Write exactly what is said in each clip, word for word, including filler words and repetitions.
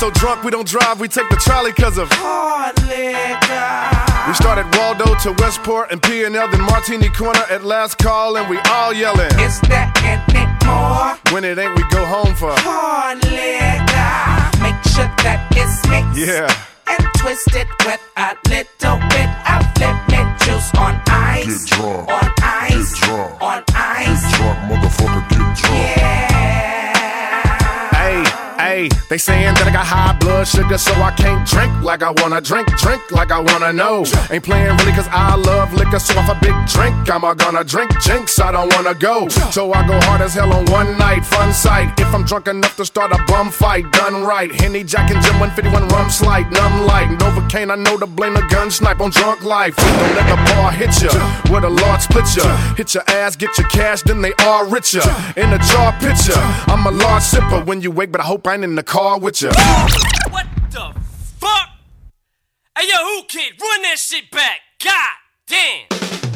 so drunk we don't drive, we take the trolley cause of hard liquor. We started Waldo to Westport and P and L, then Martini Corner at last call, and we all yelling, is there any more? When it ain't, we go home for hard liquor. Make sure that it's mixed, yeah, and twisted with a little bit of lemon juice on ice. Get drunk, on ice, get drunk, on ice. Get drunk, motherfucker, get drunk. Yeah. Hey, hey, they saying that I got high blood sugar, so I can't drink like I wanna drink, drink like I wanna know. Ain't playing really cause I love liquor, so if a big drink, I'm a gonna drink jinx, I don't wanna go. So I go hard as hell on one night, fun sight. If I'm drunk enough to start a bum fight, done right. Henny, Jack, and Jim, one fifty-one rum slight, numb light. Novocaine, I know to blame the gun snipe on drunk life. Don't let the bar hit ya, where the Lord split ya. Hit your ass, get your cash, then they all richer. In a jar picture, I'm a large sipper when you wake, but I hope I ain't in the car with ya. What the fuck? Hey yo, who kid? Run that shit back. God damn.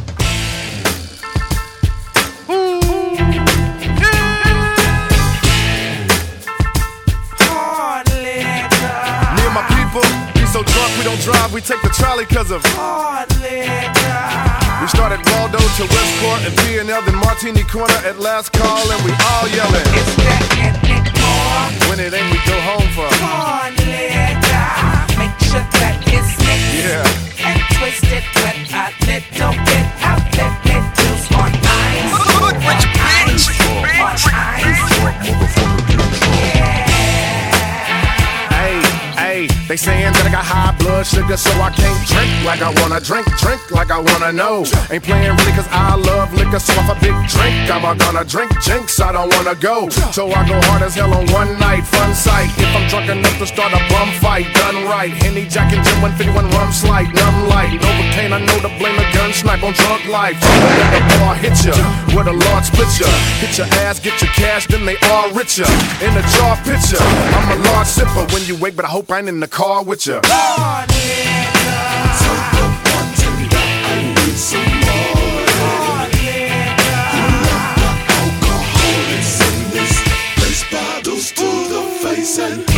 Hard liquor. Me and my people, we so drunk we don't drive, we take the trolley cause of hard liquor. We started Waldo to Westport and P and L, then Martini Corner at last call, and we all yelling, is there any more? when it ain't, we go home for hard liquor. Make sure that it's mixed, yeah, and twisted with a little bit of lemon juice on ice. On ice, on ice. Drunk, motherfucker, get drunk. Yeah. Hey, hey, they saying that I got high blood sugar, so I can't drink like I wanna drink, drink like I wanna know. Ain't playing really cause I love liquor, so if a big drink, I'm a gonna drink jinx, I don't wanna go. So I go hard as hell on one night, fun sight. If I'm drunk enough to start a bum fight, done right. Henny, Jack, and Jim, one fifty-one rum slight, numb light. Novocaine, I know to blame the gun snipe on drunk life. Don't let the bar hit ya, where the Lord split ya. Hit your ass, get your cash, then they all richer. In a jar picture, I'm a large sipper when you wake, but I hope I ain't in the car with ya. Hard liquor. Take the bartender, I need some more. Hard liquor. Alcoholics in this place, bottles to the face and